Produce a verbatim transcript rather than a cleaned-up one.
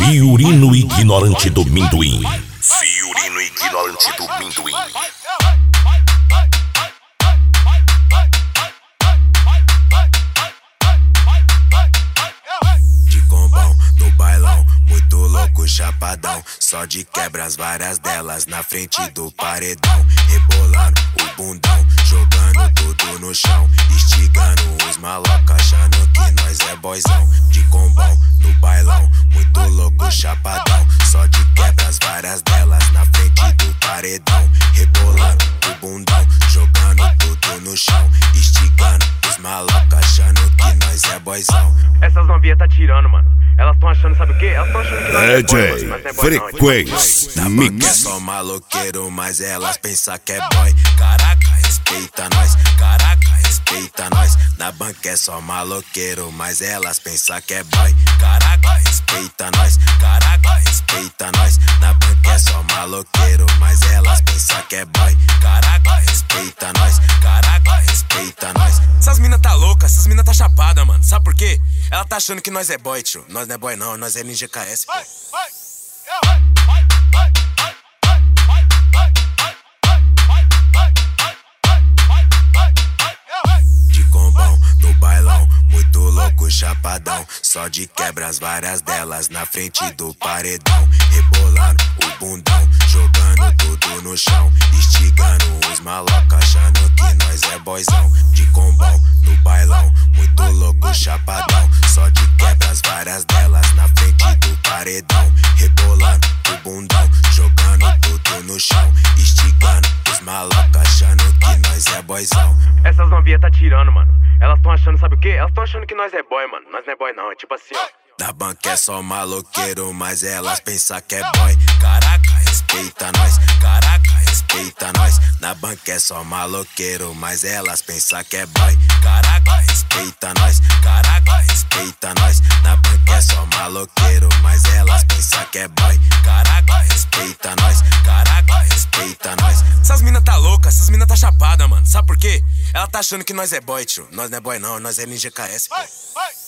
Fiorino ignorante do Minduim. Fiorino ignorante do Minduim. De combão, no bailão, muito louco, chapadão. Só de quebras, várias delas na frente do paredão. Rebolando o bundão, jogando tudo no chão. Instigando os malocos, achando que nós é boizão. De combão, no bailão, muito louco, chapadão. Só de quebras, várias delas na frente do paredão. Rebolando o bundão, jogando tudo no chão. Instigando os malocos, achando que nós é boizão. Essas novinhas tá tirando, mano. Elas tão achando, sabe o quê? Elas tão achando que nós é boy, D J mas não é boy não. Frequência É Mix. só maloqueiro, mas elas pensam que é boy. Caraca, respeita nós. Caraca, respeita nós. Na banca é só maloqueiro, mas elas pensam que é boy. Caraca, respeita nós. Caraca, respeita nós. Na banca é só maloqueiro, mas elas pensam que é boy. Caraca, respeita nós. Caraca, respeita nós. Essas mina tá louca, essas mina tá chapada, mano. Sabe por quê? Ela tá achando que nós é boy, tio. Nós não é boy não, nós é N G K S, pô. De combão, no bailão, muito louco, chapadão. Só de quebras, várias delas na frente do paredão. Rebolando o bundão, jogando tudo no chão. Instigando os malocos, achando que nós é boizão. De combão, no bailão, muito louco, chapadão. Só de quebras, várias delas na frente do paredão. Rebolando o bundão, jogando tudo no chão. Instigando os malocos, achando que nós é boizão. Essas novinhas tá tirando, mano. Elas tão achando, sabe o quê? Elas tão achando que nós é boy, mano. Nós não é boy não, é tipo assim, ó. Da banca é só maloqueiro, mas elas pensam que é boy. Caraca, respeita nós. Caraca, respeita nós. Na banca é só maloqueiro, mas elas pensam que é boy. Caraca, respeita nós. Caraca, respeita nós. Na banca é só maloqueiro, mas elas pensam que é boy. Caraca, respeita nós. Caraca, respeita nós. Essas mina tá louca, essas mina tá chapada, mano. Sabe por quê? Ela tá achando que nós é boy, tio. Nós não é boy não, nós é N G K S, pô.